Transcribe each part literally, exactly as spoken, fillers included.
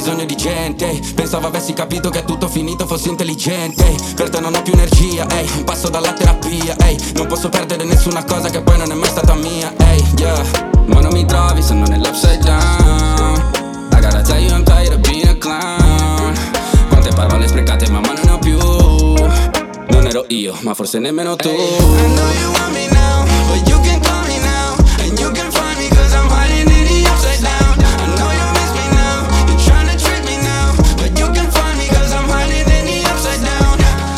bisogno di gente, ehi. Pensavo avessi capito che è tutto finito, fossi intelligente, ehi. Per te non ho più energia, ehi. Un passo dalla terapia, ehi. Non posso perdere nessuna cosa che poi non è mai stata mia, ehi, yeah. Ma non mi trovi, sono nell'upside down. I gotta tell you I'm tired of being a clown. Quante parole sprecate ma non ne ho più. Non ero io, ma forse nemmeno tu. Hey, I know you want me now, but you can call me now. And you can find me cause I'm hiding in the upside down. I know you miss me now, you're trying to trick me now. But you can find me cause I'm hiding in the upside down.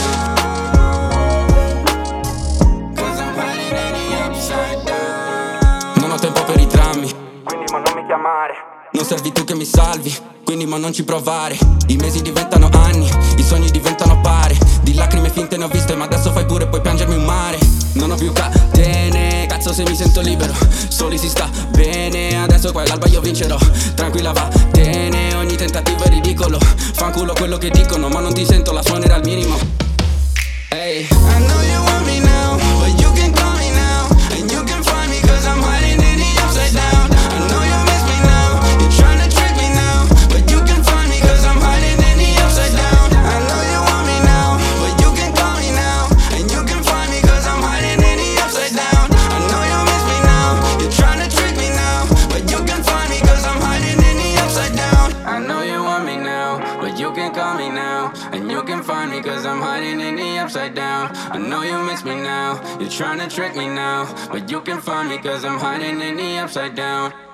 Cause I'm hiding in the upside down. Non ho tempo per i drammi, Quindi ma non mi chiamare. non servi tu che mi salvi, quindi ma non ci provare. I mesi diventano anni, i sogni diventano pare. Di lacrime finte ne ho viste, ma adesso fai pure, puoi piangermi un mare. Non ho più catene, cazzo se mi sento libero. Soli si sta bene, adesso qua all'alba io vincerò. Tranquilla va, tene, ogni tentativo è ridicolo. Fanculo quello che dicono, ma non ti sento, la suonerà al minimo. Ehi, I know you want me now, but you can call me now. And you can find me cause I'm hiding in the upside down. I know you miss me now, you're trying to trick me now. But you can find me cause I'm hiding in the upside down. I know you want me now, but you can call me now. And you can find me cause I'm hiding in the upside down. I know you miss me now, you're trying to trick me now. But you can find me cause I'm hiding in the upside down. I know you want me now, but you can call me now. And you can find me cause I'm hiding in the upside down. I know you miss me now, you're trying to trick me now. But you can find me cause I'm hiding in the upside down.